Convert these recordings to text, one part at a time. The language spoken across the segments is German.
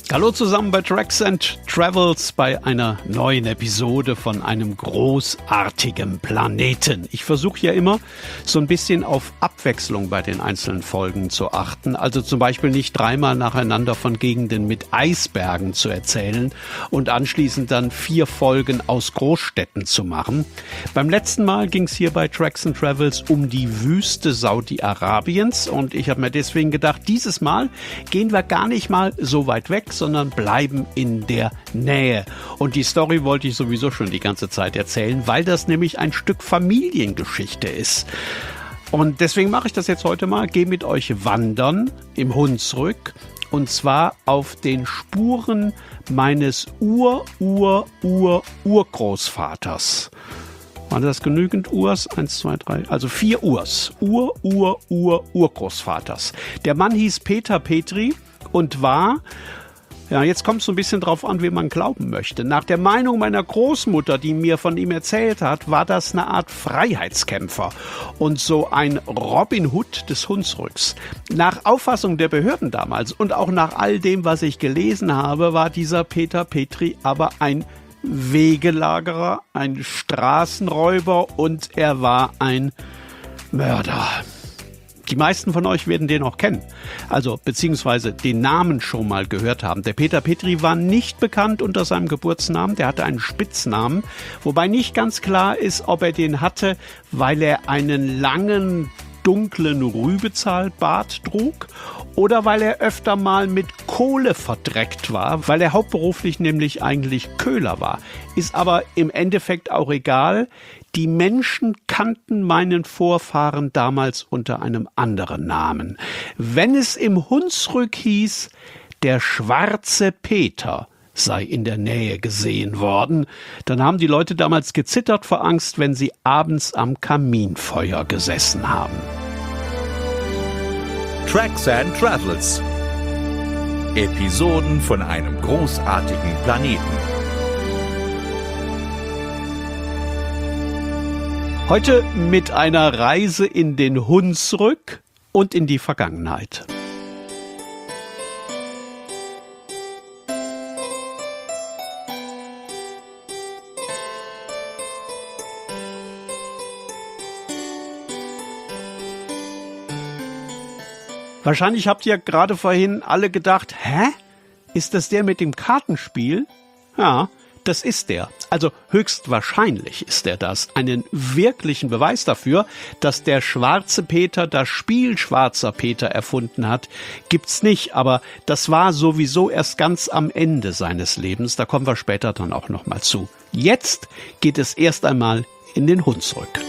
Hallo zusammen bei Tracks and Travels bei einer neuen Episode von einem großartigen Planeten. Ich versuche ja immer so ein bisschen auf Abwechslung bei den einzelnen Folgen zu achten. Also zum Beispiel nicht dreimal nacheinander von Gegenden mit Eisbergen zu erzählen und anschließend dann 4 Folgen aus Großstädten zu machen. Beim letzten Mal ging es hier bei Tracks and Travels um die Wüste Saudi-Arabiens und ich habe mir deswegen gedacht, dieses Mal gehen wir gar nicht mal so weit weg, sondern bleiben in der Nähe. Und die Story wollte ich sowieso schon die ganze Zeit erzählen, weil das nämlich ein Stück Familiengeschichte ist. Und deswegen mache ich das jetzt heute mal. Gehe mit euch wandern im Hunsrück und zwar auf den Spuren meines Urgroßvaters. Waren das genügend Urs? 1, 2, 3, also 4 Urs. Urgroßvaters. Der Mann hieß Peter Petri und war, ja, jetzt kommt es so ein bisschen drauf an, wie man glauben möchte. Nach der Meinung meiner Großmutter, die mir von ihm erzählt hat, war das eine Art Freiheitskämpfer und so ein Robin Hood des Hunsrücks. Nach Auffassung der Behörden damals und auch nach all dem, was ich gelesen habe, war dieser Peter Petri aber ein Wegelagerer, ein Straßenräuber und er war ein Mörder. Die meisten von euch werden den auch kennen, also beziehungsweise den Namen schon mal gehört haben. Der Peter Petri war nicht bekannt unter seinem Geburtsnamen, der hatte einen Spitznamen, wobei nicht ganz klar ist, ob er den hatte, weil er einen langen, dunklen Rübezahlbart trug oder weil er öfter mal mit Kohle verdreckt war, weil er hauptberuflich nämlich eigentlich Köhler war. Ist aber im Endeffekt auch egal. Die Menschen kannten meinen Vorfahren damals unter einem anderen Namen. Wenn es im Hunsrück hieß, der schwarze Peter sei in der Nähe gesehen worden, dann haben die Leute damals gezittert vor Angst, wenn sie abends am Kaminfeuer gesessen haben. Tracks and Travels. Episoden von einem großartigen Planeten. Heute mit einer Reise in den Hunsrück und in die Vergangenheit. Wahrscheinlich habt ihr gerade vorhin alle gedacht, hä? Ist das der mit dem Kartenspiel? Ja, das ist der. Also höchstwahrscheinlich ist er das. Einen wirklichen Beweis dafür, dass der schwarze Peter das Spiel Schwarzer Peter erfunden hat, gibt's nicht. Aber das war sowieso erst ganz am Ende seines Lebens. Da kommen wir später dann auch noch mal zu. Jetzt geht es erst einmal in den Hunsrück.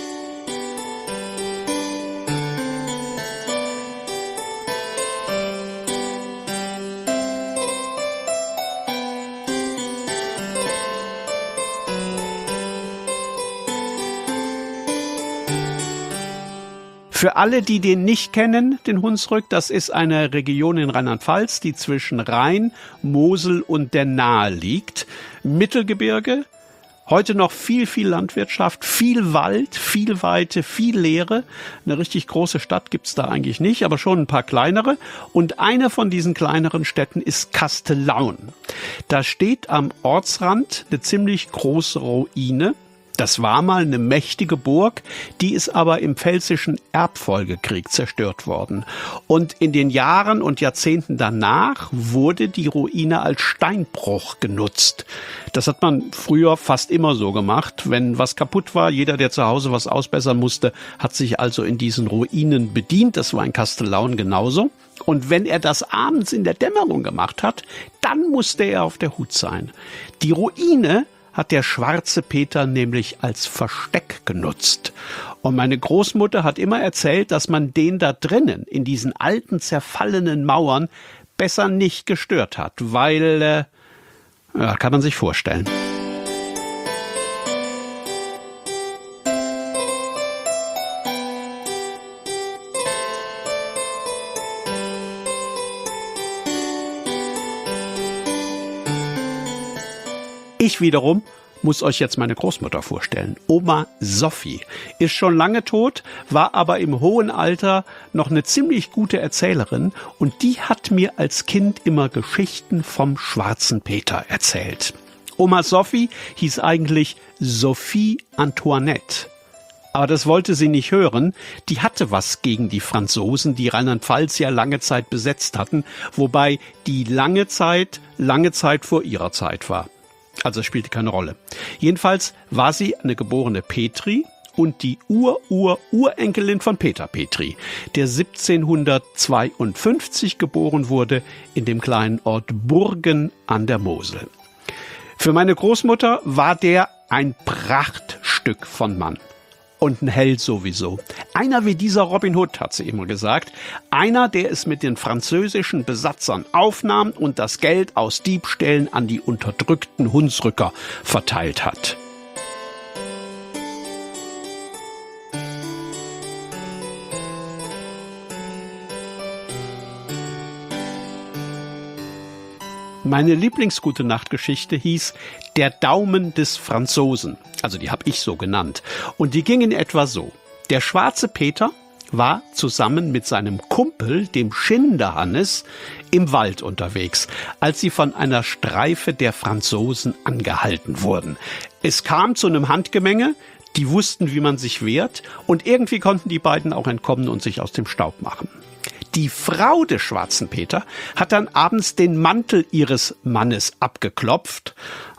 Für alle, die den nicht kennen, den Hunsrück, das ist eine Region in Rheinland-Pfalz, die zwischen Rhein, Mosel und der Nahe liegt. Mittelgebirge, heute noch viel Landwirtschaft, viel Wald, viel Weite, viel Leere. Eine richtig große Stadt gibt's da eigentlich nicht, aber schon ein paar kleinere. Und eine von diesen kleineren Städten ist Kastellaun. Da steht am Ortsrand eine ziemlich große Ruine. Das war mal eine mächtige Burg, die ist aber im Pfälzischen Erbfolgekrieg zerstört worden. Und in den Jahren und Jahrzehnten danach wurde die Ruine als Steinbruch genutzt. Das hat man früher fast immer so gemacht. Wenn was kaputt war, jeder, der zu Hause was ausbessern musste, hat sich also in diesen Ruinen bedient. Das war in Kastellaun genauso. Und wenn er das abends in der Dämmerung gemacht hat, dann musste er auf der Hut sein. Die Ruine hat der schwarze Peter nämlich als Versteck genutzt. Und meine Großmutter hat immer erzählt, dass man den da drinnen, in diesen alten, zerfallenen Mauern, besser nicht gestört hat, weil, kann man sich vorstellen. Ich wiederum muss euch jetzt meine Großmutter vorstellen. Oma Sophie ist schon lange tot, war aber im hohen Alter noch eine ziemlich gute Erzählerin und die hat mir als Kind immer Geschichten vom Schwarzen Peter erzählt. Oma Sophie hieß eigentlich Sophie Antoinette. Aber das wollte sie nicht hören. Die hatte was gegen die Franzosen, die Rheinland-Pfalz ja lange Zeit besetzt hatten, wobei die lange Zeit vor ihrer Zeit war. Also es spielte keine Rolle. Jedenfalls war sie eine geborene Petri und die Urenkelin von Peter Petri, der 1752 geboren wurde in dem kleinen Ort Burgen an der Mosel. Für meine Großmutter war der ein Prachtstück von Mann. Und ein Held sowieso. Einer wie dieser Robin Hood, hat sie immer gesagt. Einer, der es mit den französischen Besatzern aufnahm und das Geld aus Diebstählen an die unterdrückten Hunsrücker verteilt hat. Meine Lieblingsgute-Nacht-Geschichte hieß Der Daumen des Franzosen. Also die habe ich so genannt. Und die ging in etwa so. Der Schwarze Peter war zusammen mit seinem Kumpel, dem Schinderhannes, im Wald unterwegs, als sie von einer Streife der Franzosen angehalten wurden. Es kam zu einem Handgemenge, die wussten, wie man sich wehrt, und irgendwie konnten die beiden auch entkommen und sich aus dem Staub machen. Die Frau des Schwarzen Peter hat dann abends den Mantel ihres Mannes abgeklopft.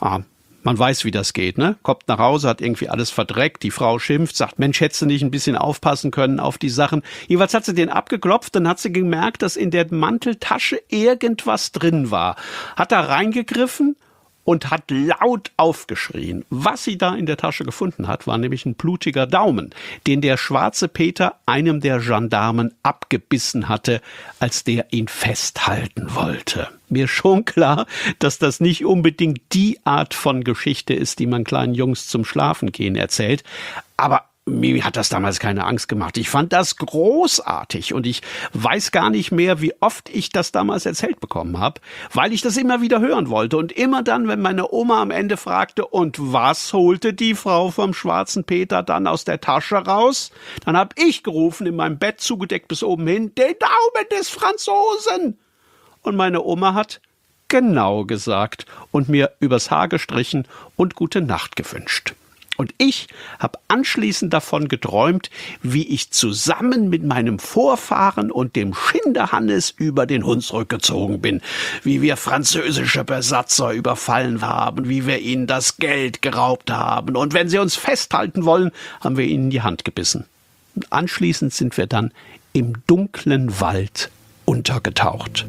Man weiß, wie das geht, ne? Kommt nach Hause, hat irgendwie alles verdreckt. Die Frau schimpft, sagt, Mensch, hättest du nicht ein bisschen aufpassen können auf die Sachen. Jeweils hat sie den abgeklopft, dann hat sie gemerkt, dass in der Manteltasche irgendwas drin war. Hat da reingegriffen und hat laut aufgeschrien. Was sie da in der Tasche gefunden hat, war nämlich ein blutiger Daumen, den der Schwarze Peter einem der Gendarmen abgebissen hatte, als der ihn festhalten wollte. Mir schon klar, dass das nicht unbedingt die Art von Geschichte ist, die man kleinen Jungs zum Schlafengehen erzählt, aber mir hat das damals keine Angst gemacht. Ich fand das großartig und ich weiß gar nicht mehr, wie oft ich das damals erzählt bekommen habe, weil ich das immer wieder hören wollte. Und immer dann, wenn meine Oma am Ende fragte, und was holte die Frau vom Schwarzen Peter dann aus der Tasche raus? Dann habe ich gerufen, in meinem Bett zugedeckt bis oben hin, den Daumen des Franzosen! Und meine Oma hat genau gesagt und mir übers Haar gestrichen und gute Nacht gewünscht. Und ich habe anschließend davon geträumt, wie ich zusammen mit meinem Vorfahren und dem Schinderhannes über den Hunsrück gezogen bin, wie wir französische Besatzer überfallen haben, wie wir ihnen das Geld geraubt haben. Und wenn sie uns festhalten wollen, haben wir ihnen die Hand gebissen. Und anschließend sind wir dann im dunklen Wald untergetaucht.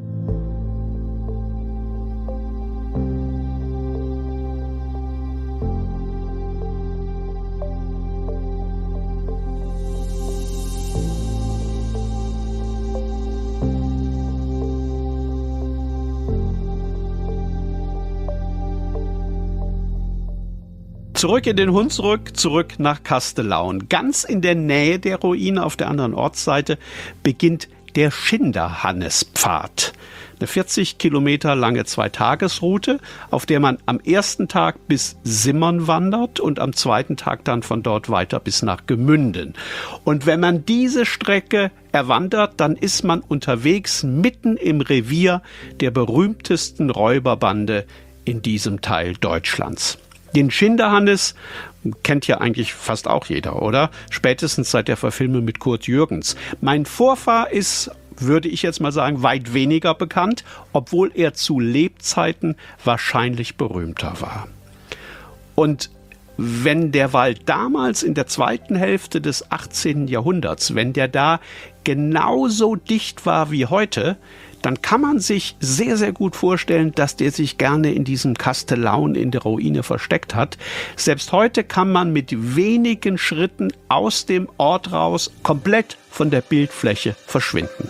Zurück in den Hunsrück, zurück nach Kastelaun. Ganz in der Nähe der Ruine auf der anderen Ortsseite beginnt der Schinderhannespfad. Eine 40 Kilometer lange Zweitagesroute, auf der man am ersten Tag bis Simmern wandert und am zweiten Tag dann von dort weiter bis nach Gemünden. Und wenn man diese Strecke erwandert, dann ist man unterwegs mitten im Revier der berühmtesten Räuberbande in diesem Teil Deutschlands. Den Schinderhannes kennt ja eigentlich fast auch jeder, oder? Spätestens seit der Verfilmung mit Kurt Jürgens. Mein Vorfahr ist, würde ich jetzt mal sagen, weit weniger bekannt, obwohl er zu Lebzeiten wahrscheinlich berühmter war. Und wenn der Wald damals in der zweiten Hälfte des 18. Jahrhunderts, wenn der da genauso dicht war wie heute, dann kann man sich sehr, sehr gut vorstellen, dass der sich gerne in diesem Kastelaun in der Ruine versteckt hat. Selbst heute kann man mit wenigen Schritten aus dem Ort raus komplett von der Bildfläche verschwinden.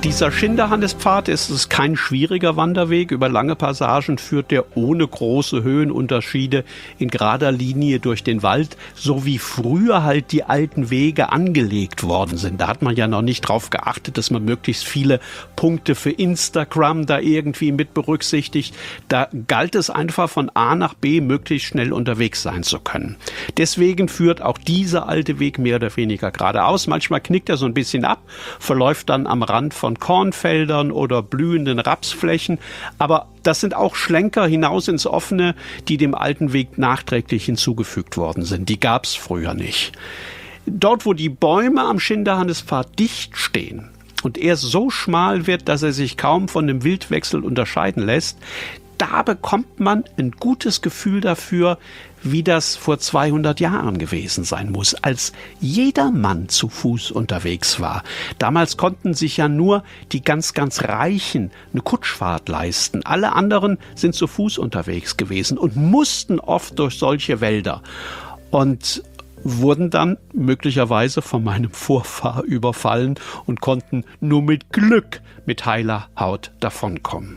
Dieser Schinderhannes-Pfad ist kein schwieriger Wanderweg. Über lange Passagen führt der ohne große Höhenunterschiede in gerader Linie durch den Wald, so wie früher halt die alten Wege angelegt worden sind. Da hat man ja noch nicht drauf geachtet, dass man möglichst viele Punkte für Instagram da irgendwie mit berücksichtigt. Da galt es einfach von A nach B möglichst schnell unterwegs sein zu können. Deswegen führt auch dieser alte Weg mehr oder weniger geradeaus. Manchmal knickt er so ein bisschen ab, verläuft dann am Rand von Kornfeldern oder blühenden Rapsflächen. Aber das sind auch Schlenker hinaus ins Offene, die dem alten Weg nachträglich hinzugefügt worden sind. Die gab es früher nicht. Dort, wo die Bäume am Schinderhannes-Pfad dicht stehen und er so schmal wird, dass er sich kaum von dem Wildwechsel unterscheiden lässt, da bekommt man ein gutes Gefühl dafür, wie das vor 200 Jahren gewesen sein muss, als jeder Mann zu Fuß unterwegs war. Damals konnten sich ja nur die ganz, ganz Reichen eine Kutschfahrt leisten. Alle anderen sind zu Fuß unterwegs gewesen und mussten oft durch solche Wälder und wurden dann möglicherweise von meinem Vorfahr überfallen und konnten nur mit Glück mit heiler Haut davonkommen.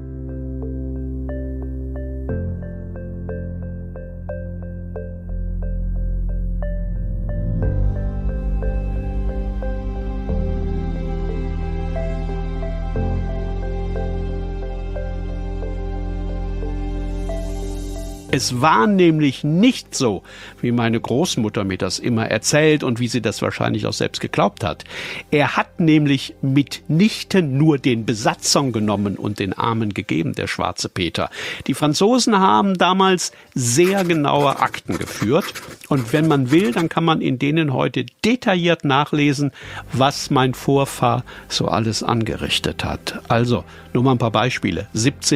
Es war nämlich nicht so, wie meine Großmutter mir das immer erzählt und wie sie das wahrscheinlich auch selbst geglaubt hat. Er hat nämlich mitnichten nur den Besatzern genommen und den Armen gegeben, der schwarze Peter. Die Franzosen haben damals sehr genaue Akten geführt. Und wenn man will, dann kann man in denen heute detailliert nachlesen, was mein Vorfahr so alles angerichtet hat. Also, nur mal ein paar Beispiele.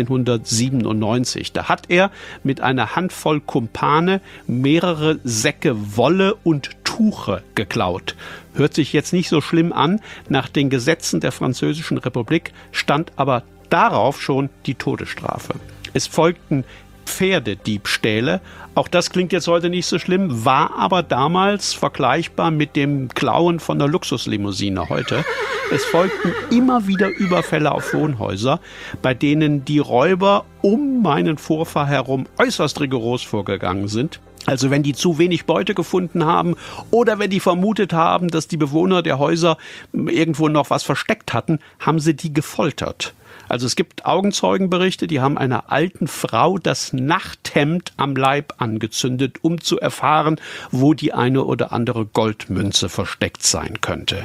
1797, da hat er mit einer Handvoll Kumpane mehrere Säcke Wolle und Tuche geklaut. Hört sich jetzt nicht so schlimm an. Nach den Gesetzen der Französischen Republik stand aber darauf schon die Todesstrafe. Es folgten Pferdediebstähle. Auch das klingt jetzt heute nicht so schlimm, war aber damals vergleichbar mit dem Klauen von einer Luxuslimousine heute. Es folgten immer wieder Überfälle auf Wohnhäuser, bei denen die Räuber um meinen Vorfahr herum äußerst rigoros vorgegangen sind. Also wenn die zu wenig Beute gefunden haben oder wenn die vermutet haben, dass die Bewohner der Häuser irgendwo noch was versteckt hatten, haben sie die gefoltert. Also es gibt Augenzeugenberichte, die haben einer alten Frau das Nachthemd am Leib angezündet, um zu erfahren, wo die eine oder andere Goldmünze versteckt sein könnte.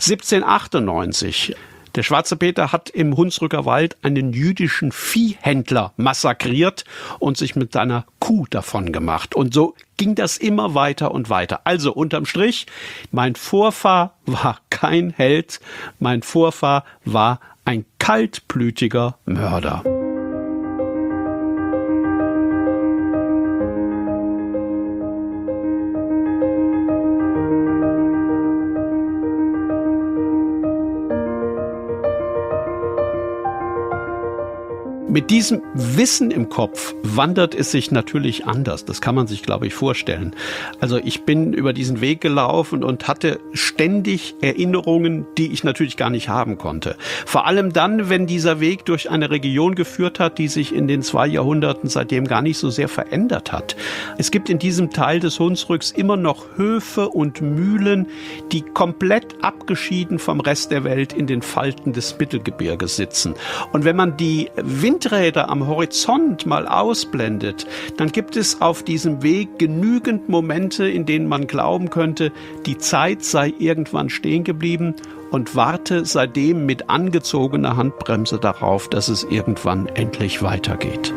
1798. Der schwarze Peter hat im Hunsrücker Wald einen jüdischen Viehhändler massakriert und sich mit seiner Kuh davon gemacht. Und so ging das immer weiter und weiter. Also unterm Strich, mein Vorfahr war kein Held, mein Vorfahr war ein kaltblütiger Mörder. Mit diesem Wissen im Kopf wandert es sich natürlich anders. Das kann man sich, glaube ich, vorstellen. Also ich bin über diesen Weg gelaufen und hatte ständig Erinnerungen, die ich natürlich gar nicht haben konnte. Vor allem dann, wenn dieser Weg durch eine Region geführt hat, die sich in den 2 Jahrhunderten seitdem gar nicht so sehr verändert hat. Es gibt in diesem Teil des Hunsrücks immer noch Höfe und Mühlen, die komplett abgeschieden vom Rest der Welt in den Falten des Mittelgebirges sitzen. Und wenn man die Windräder am Horizont mal ausblendet, dann gibt es auf diesem Weg genügend Momente, in denen man glauben könnte, die Zeit sei irgendwann stehen geblieben und warte seitdem mit angezogener Handbremse darauf, dass es irgendwann endlich weitergeht.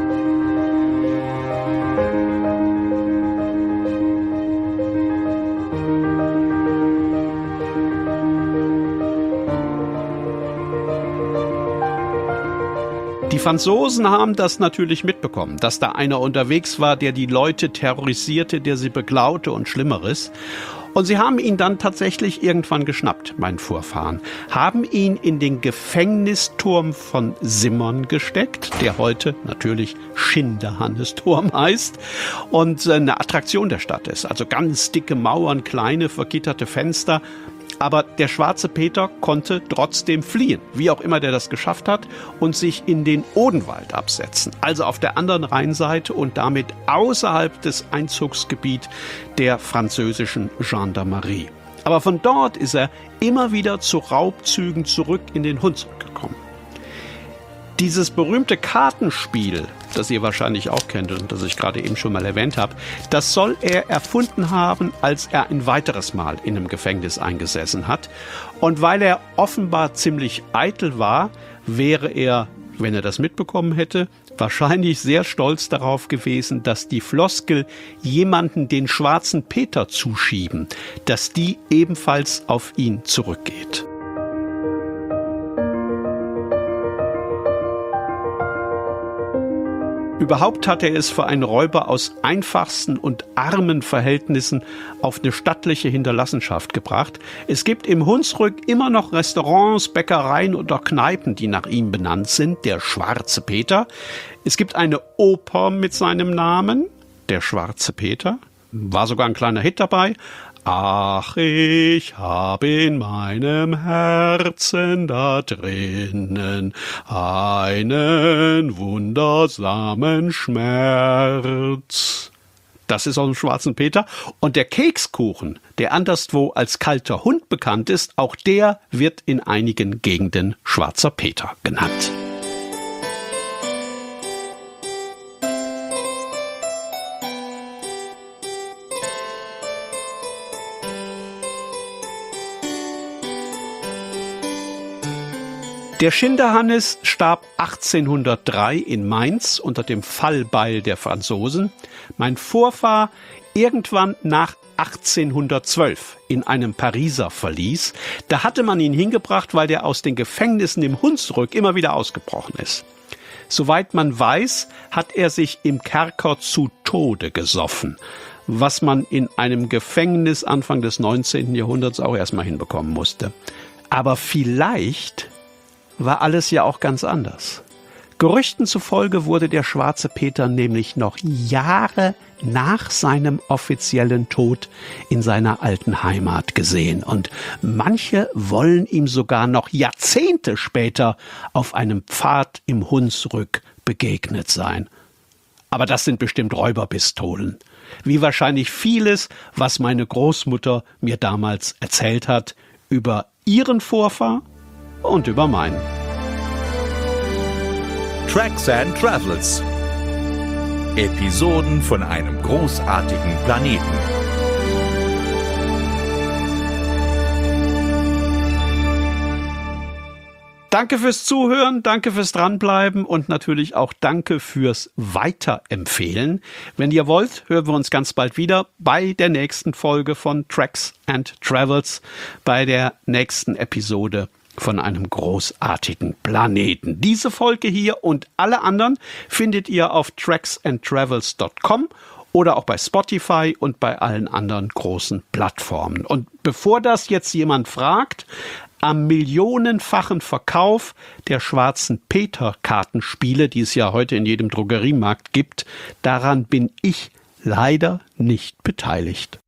Die Franzosen haben das natürlich mitbekommen, dass da einer unterwegs war, der die Leute terrorisierte, der sie beklaute und Schlimmeres. Und sie haben ihn dann tatsächlich irgendwann geschnappt, meinen Vorfahren, haben ihn in den Gefängnisturm von Simmern gesteckt, der heute natürlich Schinderhannes-Turm heißt und eine Attraktion der Stadt ist. Also ganz dicke Mauern, kleine vergitterte Fenster. Aber der schwarze Peter konnte trotzdem fliehen, wie auch immer der das geschafft hat, und sich in den Odenwald absetzen, also auf der anderen Rheinseite und damit außerhalb des Einzugsgebiets der französischen Gendarmerie. Aber von dort ist er immer wieder zu Raubzügen zurück in den Hunsrück gekommen. Dieses berühmte Kartenspiel, das ihr wahrscheinlich auch kennt und das ich gerade eben schon mal erwähnt habe, das soll er erfunden haben, als er ein weiteres Mal in einem Gefängnis eingesessen hat. Und weil er offenbar ziemlich eitel war, wäre er, wenn er das mitbekommen hätte, wahrscheinlich sehr stolz darauf gewesen, dass die Floskel jemanden den schwarzen Peter zuschieben, dass die ebenfalls auf ihn zurückgeht. Überhaupt hat er es für einen Räuber aus einfachsten und armen Verhältnissen auf eine stattliche Hinterlassenschaft gebracht. Es gibt im Hunsrück immer noch Restaurants, Bäckereien und auch Kneipen, die nach ihm benannt sind, der Schwarze Peter. Es gibt eine Oper mit seinem Namen, der Schwarze Peter. War sogar ein kleiner Hit dabei. Ach, ich hab in meinem Herzen da drinnen einen wundersamen Schmerz. Das ist aus dem Schwarzen Peter. Und der Kekskuchen, der anderswo als kalter Hund bekannt ist, auch der wird in einigen Gegenden Schwarzer Peter genannt. Der Schinderhannes starb 1803 in Mainz unter dem Fallbeil der Franzosen. Mein Vorfahr irgendwann nach 1812 in einem Pariser Verlies. Da hatte man ihn hingebracht, weil der aus den Gefängnissen im Hunsrück immer wieder ausgebrochen ist. Soweit man weiß, hat er sich im Kerker zu Tode gesoffen, was man in einem Gefängnis Anfang des 19. Jahrhunderts auch erstmal hinbekommen musste. Aber vielleicht war alles ja auch ganz anders. Gerüchten zufolge wurde der Schwarze Peter nämlich noch Jahre nach seinem offiziellen Tod in seiner alten Heimat gesehen. Und manche wollen ihm sogar noch Jahrzehnte später auf einem Pfad im Hunsrück begegnet sein. Aber das sind bestimmt Räuberpistolen. Wie wahrscheinlich vieles, was meine Großmutter mir damals erzählt hat über ihren Vorfahr und über meinen. Tracks and Travels. Episoden von einem großartigen Planeten. Danke fürs Zuhören, danke fürs Dranbleiben und natürlich auch danke fürs Weiterempfehlen. Wenn ihr wollt, hören wir uns ganz bald wieder bei der nächsten Folge von Tracks and Travels, bei der nächsten Episode von einem großartigen Planeten. Diese Folge hier und alle anderen findet ihr auf tracksandtravels.com oder auch bei Spotify und bei allen anderen großen Plattformen. Und bevor das jetzt jemand fragt, am millionenfachen Verkauf der Schwarzen Peter-Kartenspiele, die es ja heute in jedem Drogeriemarkt gibt, daran bin ich leider nicht beteiligt.